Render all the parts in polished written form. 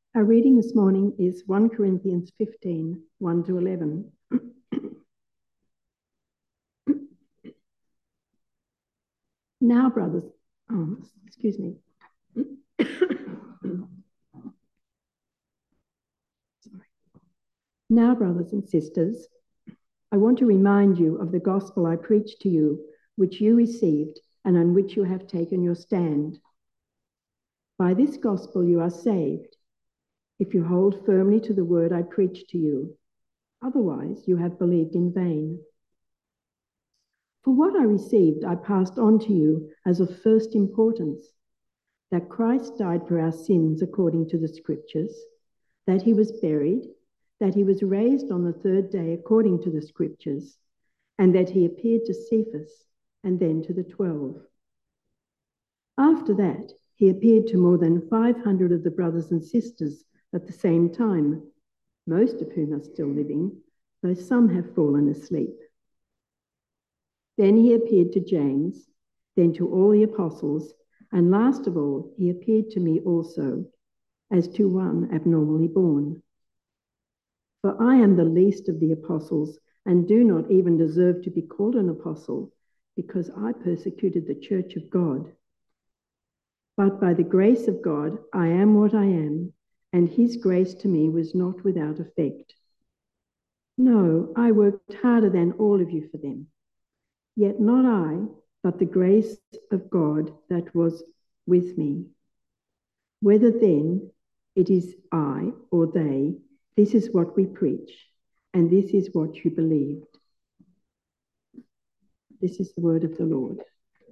Our reading this morning is 1 Corinthians 15, 1 to 11. Now, brothers, excuse me. Now, brothers and sisters, I want to remind you of the gospel I preached to you, which you received and on which you have taken your stand. By this gospel you are saved, if you hold firmly to the word I preached to you. Otherwise, you have believed in vain. For what I received, I passed on to you as of first importance, that Christ died for our sins according to the Scriptures, that he was buried, that he was raised on the third day according to the Scriptures, and that he appeared to Cephas and then to the 12. After that, he appeared to more than 500 of the brothers and sisters at the same time, most of whom are still living, though some have fallen asleep. Then he appeared to James, then to all the apostles, and last of all, he appeared to me also, as to one abnormally born. For I am the least of the apostles, and do not even deserve to be called an apostle, because I persecuted the church of God. But by the grace of God, I am what I am, and his grace to me was not without effect. No, I worked harder than all of you for them. Yet not I, but the grace of God that was with me. Whether then it is I or they, this is what we preach, and this is what you believed. This is the word of the Lord.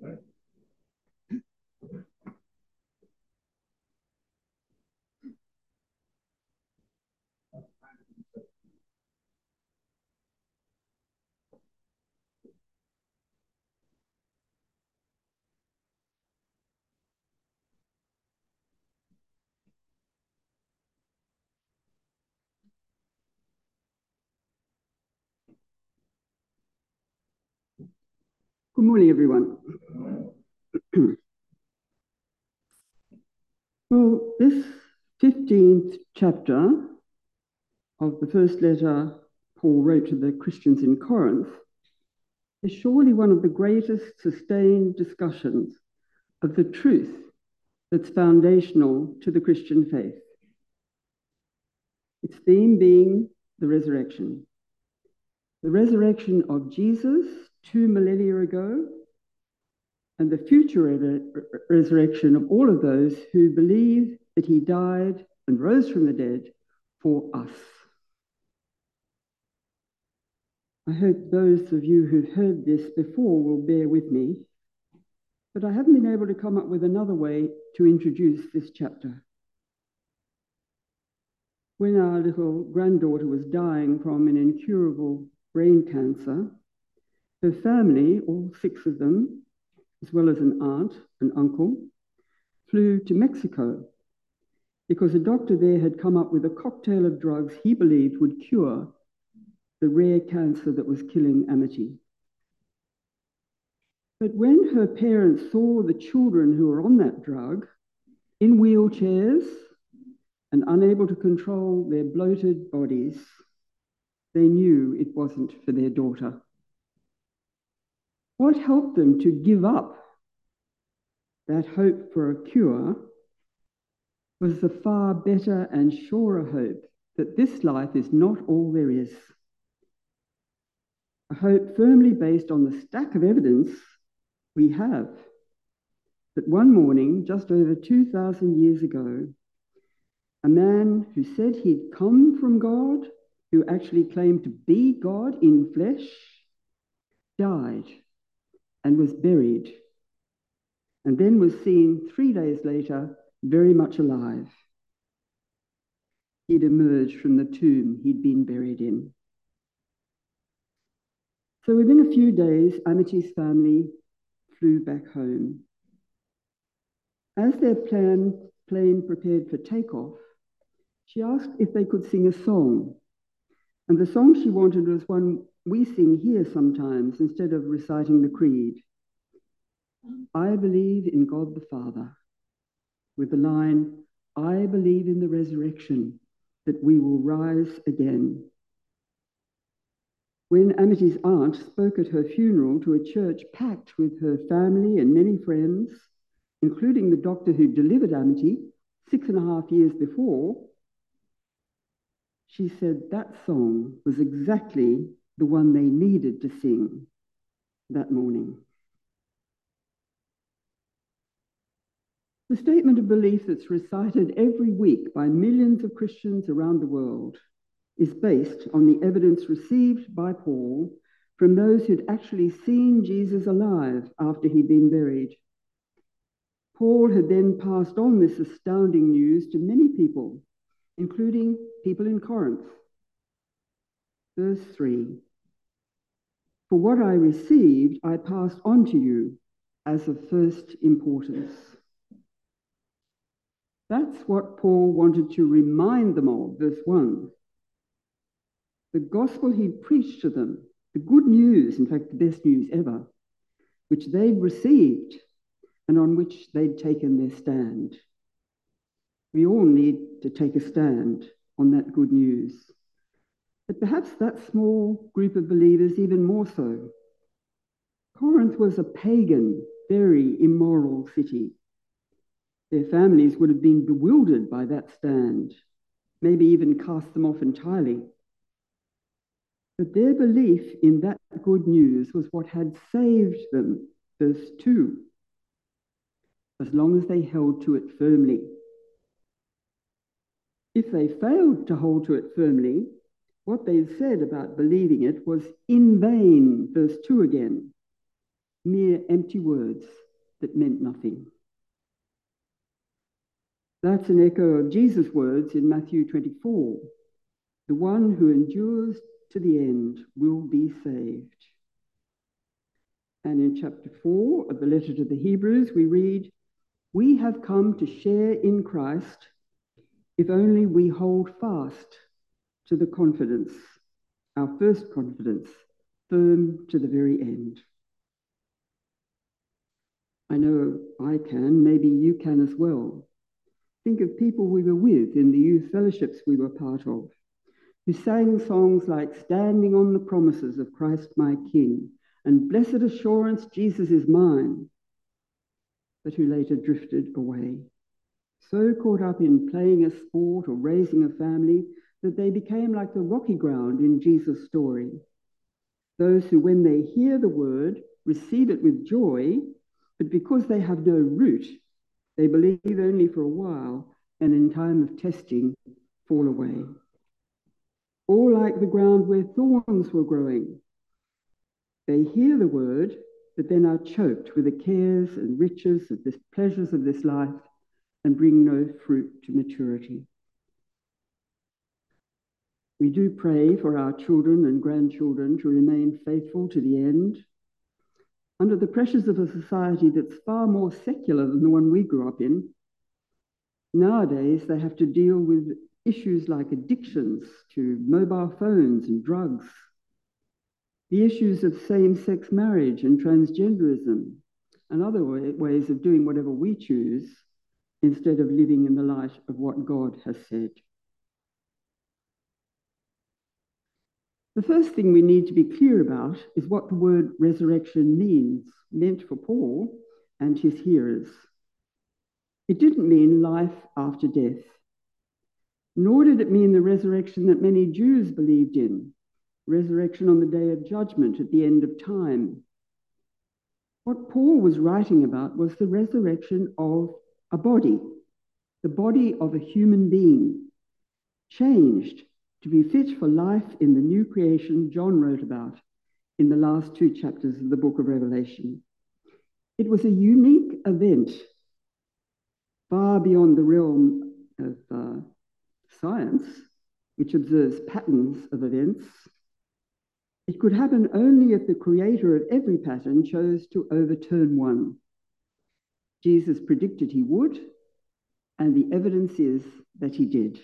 Good morning, everyone. Well, this 15th chapter of the first letter Paul wrote to the Christians in Corinth is surely one of the greatest sustained discussions of the truth that's foundational to the Christian faith. Its theme being the resurrection. The resurrection of Jesus 2 millennia ago, and the future resurrection of all of those who believe that he died and rose from the dead for us. I hope those of you who've heard this before will bear with me, but I haven't been able to come up with another way to introduce this chapter. When our little granddaughter was dying from an incurable brain cancer, her family, all 6 of them, as well as an aunt and uncle, flew to Mexico because a doctor there had come up with a cocktail of drugs he believed would cure the rare cancer that was killing Amity. But when her parents saw the children who were on that drug in wheelchairs and unable to control their bloated bodies, they knew it wasn't for their daughter. What helped them to give up that hope for a cure was the far better and surer hope that this life is not all there is. A hope firmly based on the stack of evidence we have that one morning, just over 2,000 years ago, a man who said he'd come from God, who actually claimed to be God in flesh, died and was buried, and then was seen 3 days later very much alive. He'd emerged from the tomb he'd been buried in. So within a few days, Amity's family flew back home. As their plane prepared for takeoff, she asked if they could sing a song. And the song she wanted was one we sing here sometimes instead of reciting the creed. I believe in God the Father, with the line, I believe in the resurrection, that we will rise again. When Amity's aunt spoke at her funeral to a church packed with her family and many friends, including the doctor who delivered Amity 6.5 years before, she said that song was exactly the one they needed to sing that morning. The statement of belief that's recited every week by millions of Christians around the world is based on the evidence received by Paul from those who'd actually seen Jesus alive after he'd been buried. Paul had then passed on this astounding news to many people, including people in Corinth. Verse 3, "For what I received, I passed on to you as of first importance." That's what Paul wanted to remind them of, verse 1. The gospel he'd preached to them, the good news, in fact, the best news ever, which they'd received and on which they'd taken their stand. We all need to take a stand on that good news. But perhaps that small group of believers even more so. Corinth was a pagan, very immoral city. Their families would have been bewildered by that stand, maybe even cast them off entirely. But their belief in that good news was what had saved them, verse 2, as long as they held to it firmly. If they failed to hold to it firmly, what they said about believing it was in vain, verse 2 again, mere empty words that meant nothing. That's an echo of Jesus' words in Matthew 24. The one who endures to the end will be saved. And in chapter 4 of the letter to the Hebrews, we read, "We have come to share in Christ if only we hold fast to the confidence, our first confidence, firm to the very end." I know I can, maybe you can as well. Think of people we were with in the youth fellowships we were part of, who sang songs like "Standing on the Promises of Christ my King" and "Blessed Assurance, Jesus is mine," but who later drifted away, so caught up in playing a sport or raising a family that they became like the rocky ground in Jesus' story. Those who, when they hear the word, receive it with joy, but because they have no root, they believe only for a while and in time of testing fall away. Or like the ground where thorns were growing. They hear the word, but then are choked with the cares and riches of the pleasures of this life and bring no fruit to maturity. We do pray for our children and grandchildren to remain faithful to the end, under the pressures of a society that's far more secular than the one we grew up in. Nowadays, they have to deal with issues like addictions to mobile phones and drugs, the issues of same-sex marriage and transgenderism, and other ways of doing whatever we choose instead of living in the light of what God has said. The first thing we need to be clear about is what the word resurrection meant for Paul and his hearers. It didn't mean life after death, nor did it mean the resurrection that many Jews believed in, resurrection on the day of judgment at the end of time. What Paul was writing about was the resurrection of a body, the body of a human being, changed to be fit for life in the new creation John wrote about in the last 2 chapters of the book of Revelation. It was a unique event, far beyond the realm of science, which observes patterns of events. It could happen only if the creator of every pattern chose to overturn one. Jesus predicted he would, and the evidence is that he did.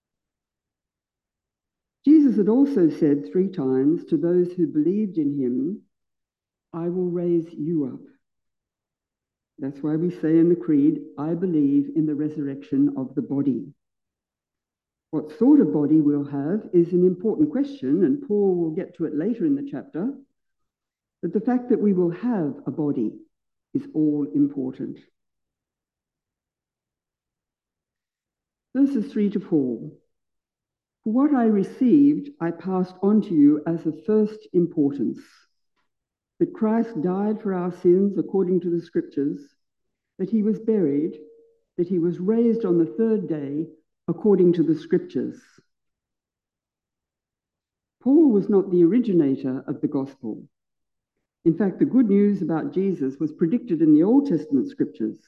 Jesus had also said 3 times to those who believed in him, "I will raise you up." That's why we say in the Creed, I believe in the resurrection of the body. What sort of body we'll have is an important question, and Paul will get to it later in the chapter, but the fact that we will have a body is all important. Verses 3 to 4. For what I received, I passed on to you as of first importance, that Christ died for our sins according to the Scriptures, that he was buried, that he was raised on the third day according to the Scriptures. Paul was not the originator of the gospel. In fact, the good news about Jesus was predicted in the Old Testament Scriptures.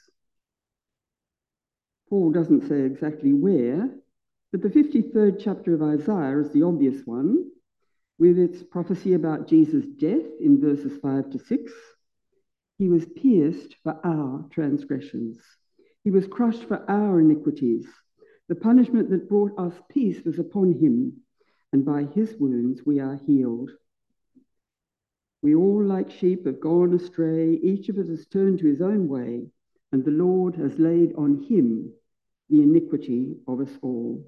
Paul doesn't say exactly where, but the 53rd chapter of Isaiah is the obvious one, with its prophecy about Jesus' death in verses 5 to 6. He was pierced for our transgressions. He was crushed for our iniquities. The punishment that brought us peace was upon him, and by his wounds we are healed. We all, like sheep, have gone astray. Each of us has turned to his own way, and the Lord has laid on him the iniquity of us all.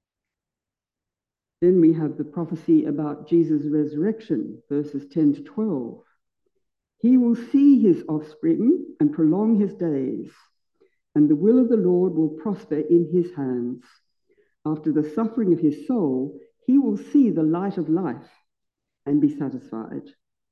Then we have the prophecy about Jesus' resurrection, verses 10 to 12. He will see his offspring and prolong his days, and the will of the Lord will prosper in his hands. After the suffering of his soul, he will see the light of life and be satisfied.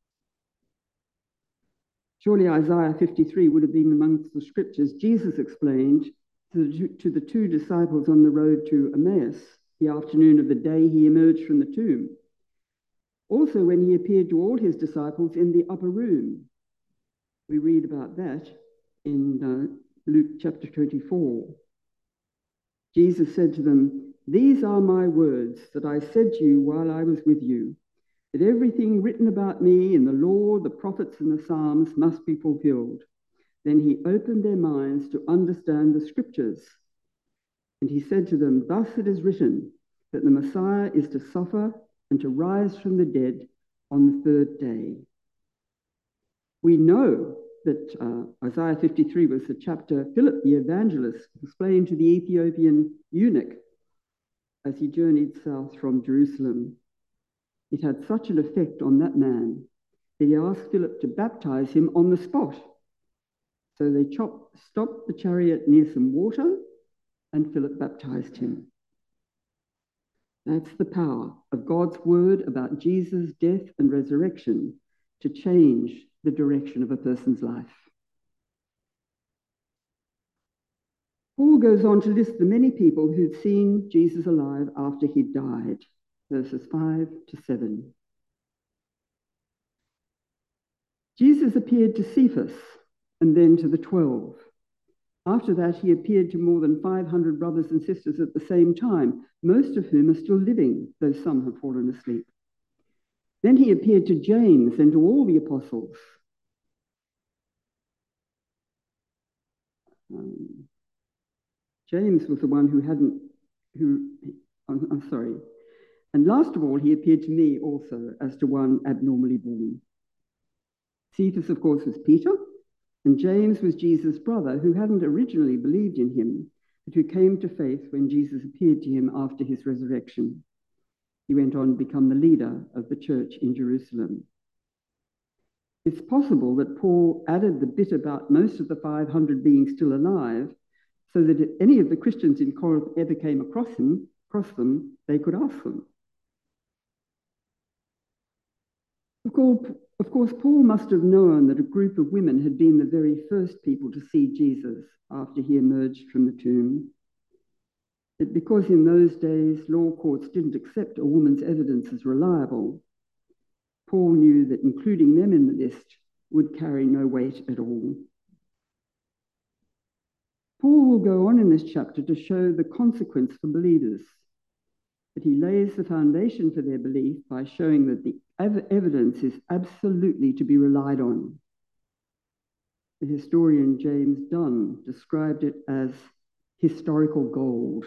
Surely Isaiah 53 would have been amongst the scriptures Jesus explained to the two disciples on the road to Emmaus, the afternoon of the day he emerged from the tomb. Also when he appeared to all his disciples in the upper room. We read about that in Luke chapter 24. Jesus said to them, "These are my words that I said to you while I was with you, that everything written about me in the law, the prophets, and the Psalms must be fulfilled." Then he opened their minds to understand the Scriptures. And he said to them, "Thus it is written, that the Messiah is to suffer and to rise from the dead on the third day." We know that Isaiah 53 was the chapter Philip the evangelist explained to the Ethiopian eunuch as he journeyed south from Jerusalem. It had such an effect on that man that he asked Philip to baptize him on the spot. So they stopped the chariot near some water, and Philip baptized him. That's the power of God's word about Jesus' death and resurrection to change the direction of a person's life. Paul goes on to list the many people who'd seen Jesus alive after he died, verses 5 to 7. Jesus appeared to Cephas and then to the 12. After that, he appeared to more than 500 brothers and sisters at the same time, most of whom are still living, though some have fallen asleep. Then he appeared to James and to all the apostles. James was the one I'm sorry. And last of all, he appeared to me also as to one abnormally born. Cephas, of course, was Peter, and James was Jesus' brother, who hadn't originally believed in him, but who came to faith when Jesus appeared to him after his resurrection. He went on to become the leader of the church in Jerusalem. It's possible that Paul added the bit about most of the 500 being still alive, so that if any of the Christians in Corinth ever came across them, they could ask them. Of course, Paul must have known that a group of women had been the very first people to see Jesus after he emerged from the tomb. But because in those days law courts didn't accept a woman's evidence as reliable, Paul knew that including them in the list would carry no weight at all. Paul will go on in this chapter to show the consequence for believers, but he lays the foundation for their belief by showing that the evidence is absolutely to be relied on. The historian James Dunn described it as historical gold.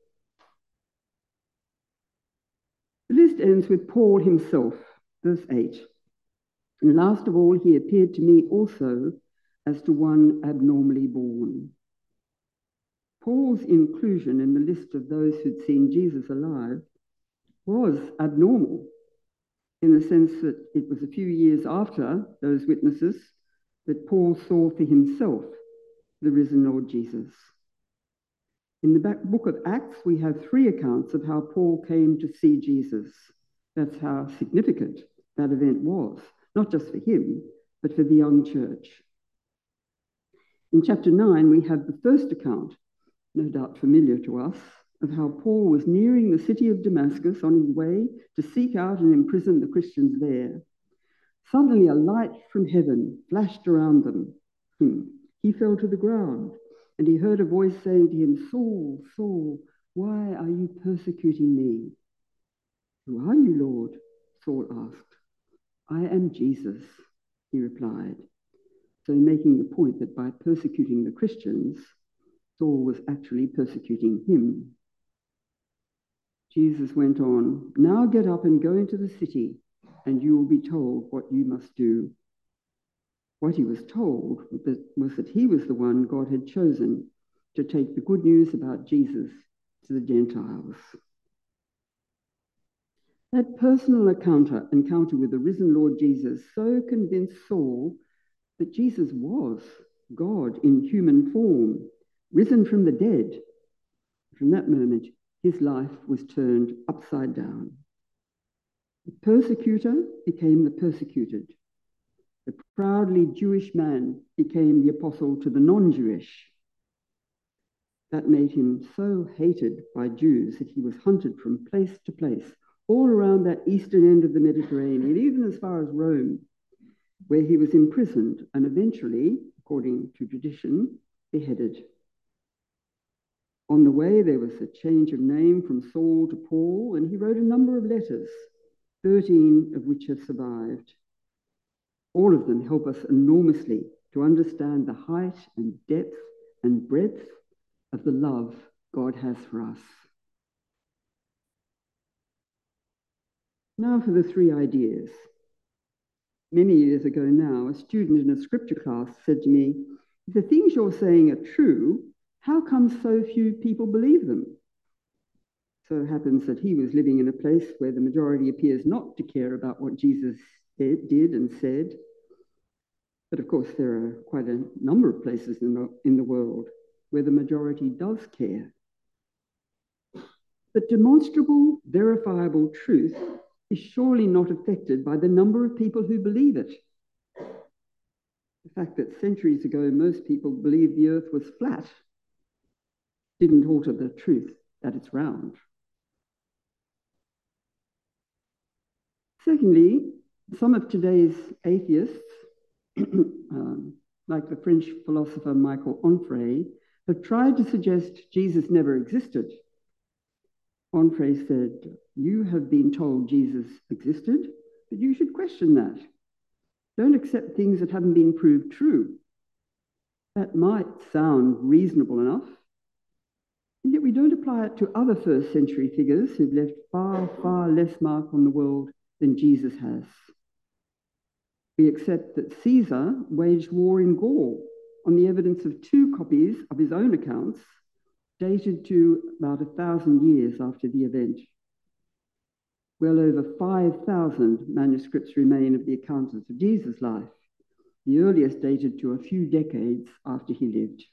The list ends with Paul himself, verse 8. "And last of all, he appeared to me also as to one abnormally born. Paul's inclusion in the list of those who'd seen Jesus alive was abnormal, in the sense that it was a few years after those witnesses that Paul saw for himself the risen Lord Jesus. In the book of Acts, we have 3 accounts of how Paul came to see Jesus. That's how significant that event was, not just for him, but for the young church. In chapter 9, we have the first account, no doubt familiar to us, of how Paul was nearing the city of Damascus on his way to seek out and imprison the Christians there. Suddenly a light from heaven flashed around him. He fell to the ground, and he heard a voice saying to him, "Saul, Saul, why are you persecuting me?" "Who are you, Lord?" Saul asked. "I am Jesus," he replied. So making the point that by persecuting the Christians, Saul was actually persecuting him. Jesus went on, "Now get up and go into the city, and you will be told what you must do." What he was told was that he was the one God had chosen to take the good news about Jesus to the Gentiles. That personal encounter with the risen Lord Jesus so convinced Saul that Jesus was God in human form, risen from the dead. From that moment, his life was turned upside down. The persecutor became the persecuted. The proudly Jewish man became the apostle to the non-Jewish. That made him so hated by Jews that he was hunted from place to place, all around that eastern end of the Mediterranean, even as far as Rome, where he was imprisoned and eventually, according to tradition, beheaded. On the way, there was a change of name from Saul to Paul, and he wrote a number of letters, 13 of which have survived. All of them help us enormously to understand the height and depth and breadth of the love God has for us. Now for the 3 ideas. Many years ago now, a student in a scripture class said to me, "If the things you're saying are true, how come so few people believe them?" So it happens that he was living in a place where the majority appears not to care about what Jesus did and said. But of course, there are quite a number of places in the world where the majority does care. But demonstrable, verifiable truth is surely not affected by the number of people who believe it. The fact that centuries ago most people believed the earth was flat didn't alter the truth that it's round. Secondly, some of today's atheists, like the French philosopher Michael Onfray, have tried to suggest Jesus never existed. Onfray said, "You have been told Jesus existed, but you should question that. Don't accept things that haven't been proved true. That might sound reasonable enough, and yet we don't apply it to other first century figures who've left far, far less mark on the world than Jesus has. We accept that Caesar waged war in Gaul on the evidence of 2 copies of his own accounts, dated to about 1,000 years after the event. Well over 5,000 manuscripts remain of the accounts of Jesus' life, the earliest dated to a few decades after he lived.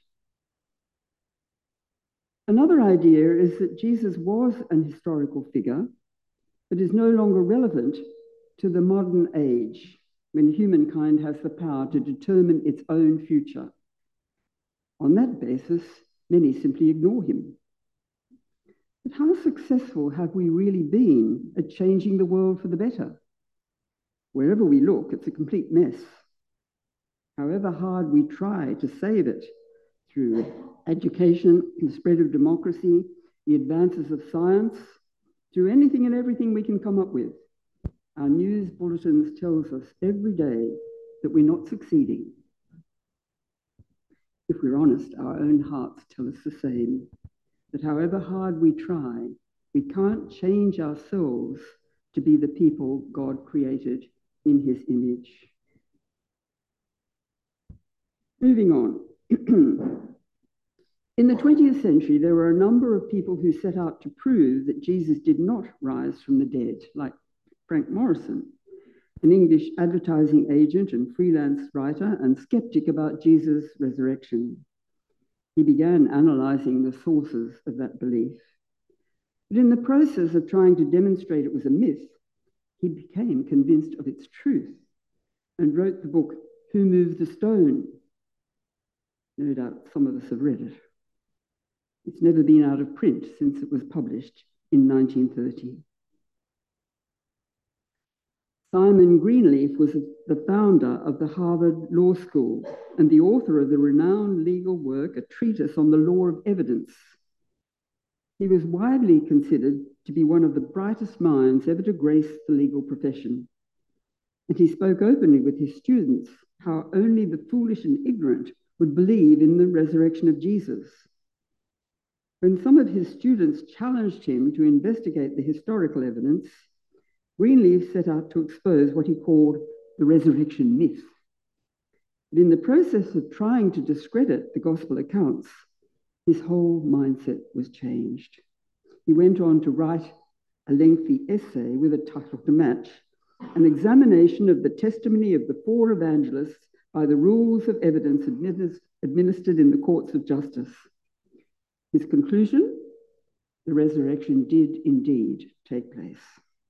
Another idea is that Jesus was an historical figure, but is no longer relevant to the modern age, when humankind has the power to determine its own future. On that basis, many simply ignore him. But how successful have we really been at changing the world for the better? Wherever we look, it's a complete mess. However hard we try to save it through education, the spread of democracy, the advances of science, through anything and everything we can come up with, our news bulletins tells us every day that we're not succeeding. If we're honest, our own hearts tell us the same, that however hard we try, we can't change ourselves to be the people God created in his image. Moving on. In the 20th century, there were a number of people who set out to prove that Jesus did not rise from the dead, like Frank Morrison, an English advertising agent and freelance writer and skeptic about Jesus' resurrection. He began analyzing the sources of that belief. But in the process of trying to demonstrate it was a myth, he became convinced of its truth and wrote the book, Who Moved the Stone? No doubt some of us have read it. It's never been out of print since it was published in 1930. Simon Greenleaf was the founder of the Harvard Law School and the author of the renowned legal work, A Treatise on the Law of Evidence. He was widely considered to be one of the brightest minds ever to grace the legal profession. And he spoke openly with his students how only the foolish and ignorant would believe in the resurrection of Jesus. When some of his students challenged him to investigate the historical evidence, Greenleaf set out to expose what he called the resurrection myth. But in the process of trying to discredit the gospel accounts, his whole mindset was changed. He went on to write a lengthy essay with a title to match, An Examination of the Testimony of the Four Evangelists by the Rules of Evidence Administered in the Courts of Justice. His conclusion, the resurrection did indeed take place.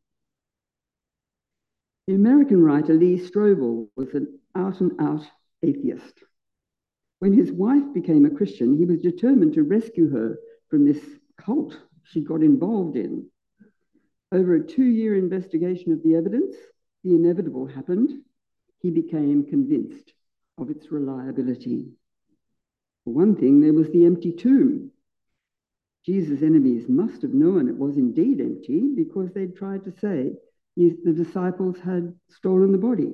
The American writer Lee Strobel was an out-and-out atheist. When his wife became a Christian, he was determined to rescue her from this cult she got involved in. Over a 2-year investigation of the evidence, the inevitable happened. He became convinced of its reliability. For one thing, there was the empty tomb. Jesus' enemies must have known it was indeed empty because they'd tried to say the disciples had stolen the body.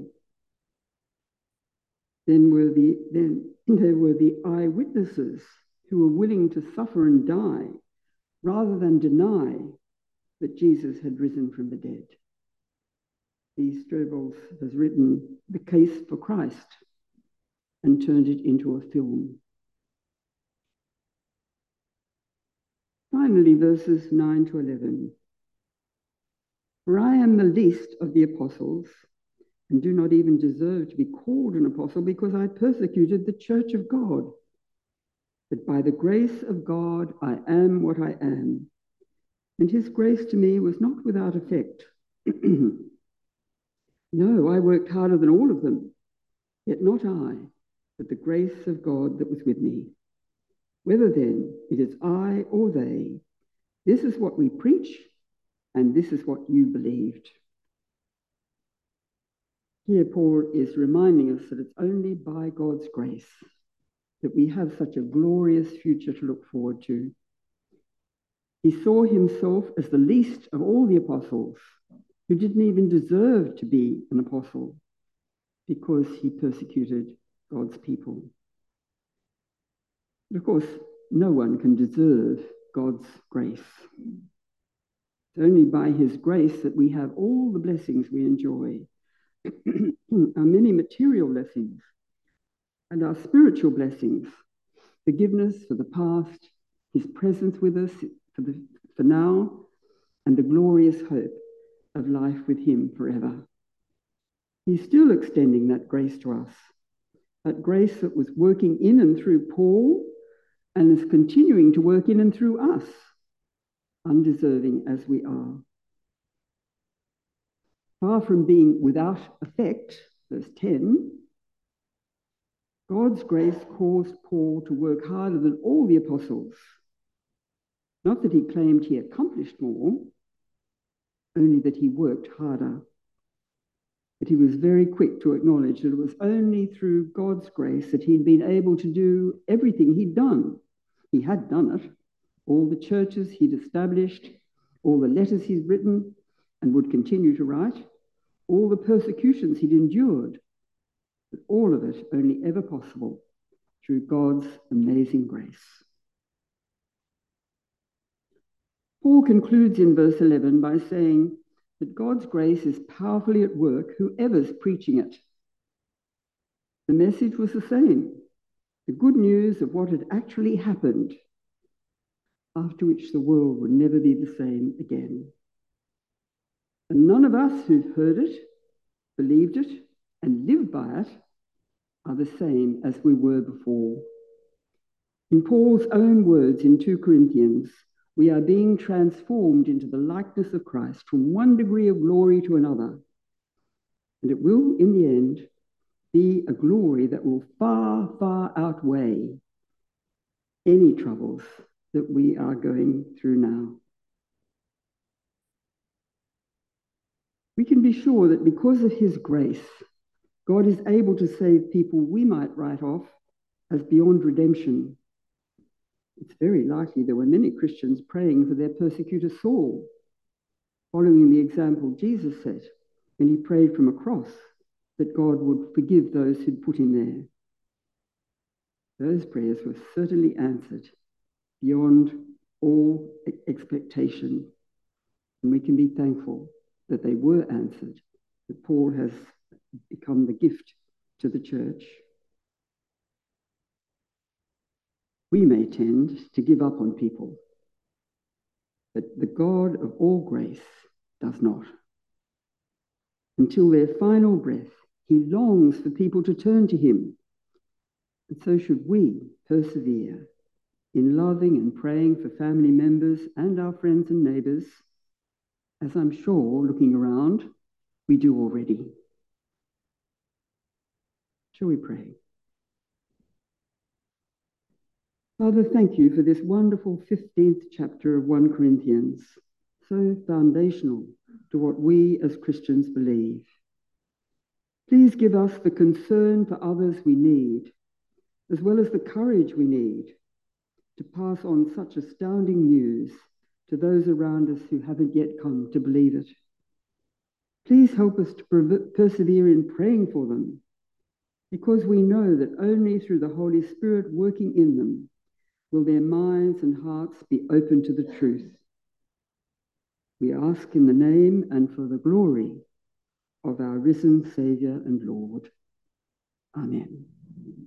Then there were the eyewitnesses who were willing to suffer and die rather than deny that Jesus had risen from the dead. Lee Strobel has written The Case for Christ and turned it into a film. Finally, verses 9 to 11. For I am the least of the apostles, and do not even deserve to be called an apostle because I persecuted the church of God. But by the grace of God, I am what I am. And his grace to me was not without effect. No, I worked harder than all of them, yet not I, but the grace of God that was with me. Whether then it is I or they, this is what we preach, and this is what you believed. Here Paul is reminding us that it's only by God's grace that we have such a glorious future to look forward to. He saw himself as the least of all the apostles, who didn't even deserve to be an apostle because he persecuted God's people. But of course, no one can deserve God's grace. It's only by his grace that we have all the blessings we enjoy, our many material blessings and our spiritual blessings, forgiveness for the past, his presence with us for now, and the glorious hope of life with him forever. He's still extending that grace to us, that grace that was working in and through Paul and is continuing to work in and through us, undeserving as we are. Far from being without effect, verse 10, God's grace caused Paul to work harder than all the apostles. Not that he claimed he accomplished more, only that he worked harder. But he was very quick to acknowledge that it was only through God's grace that he'd been able to do everything he'd done. He had done it. All the churches he'd established, all the letters he'd written and would continue to write, all the persecutions he'd endured, but all of it only ever possible through God's amazing grace. Paul concludes in verse 11 by saying that God's grace is powerfully at work, whoever's preaching it. The message was the same. the good news of what had actually happened, after which the world would never be the same again. And none of us who've heard it, believed it, and lived by it are the same as we were before. In Paul's own words in 2 Corinthians, we are being transformed into the likeness of Christ from one degree of glory to another. And it will, in the end, be a glory that will far, far outweigh any troubles that we are going through now. We can be sure that because of his grace, God is able to save people we might write off as beyond redemption. It's very likely there were many Christians praying for their persecutor Saul, following the example Jesus set when he prayed from a cross that God would forgive those who'd put him there. Those prayers were certainly answered beyond all expectation, and we can be thankful that they were answered, that Paul has become the gift to the church. We may tend to give up on people, but the God of all grace does not. Until their final breath, he longs for people to turn to him. And so should we persevere in loving and praying for family members and our friends and neighbours, as I'm sure, looking around, we do already. Shall we pray? Father, thank you for this wonderful 15th chapter of 1 Corinthians, so foundational to what we as Christians believe. Please give us the concern for others we need, as well as the courage we need to pass on such astounding news to those around us who haven't yet come to believe it. Please help us to persevere in praying for them, because we know that only through the Holy Spirit working in them will their minds and hearts be open to the truth. We ask in the name and for the glory of our risen Saviour and Lord. Amen.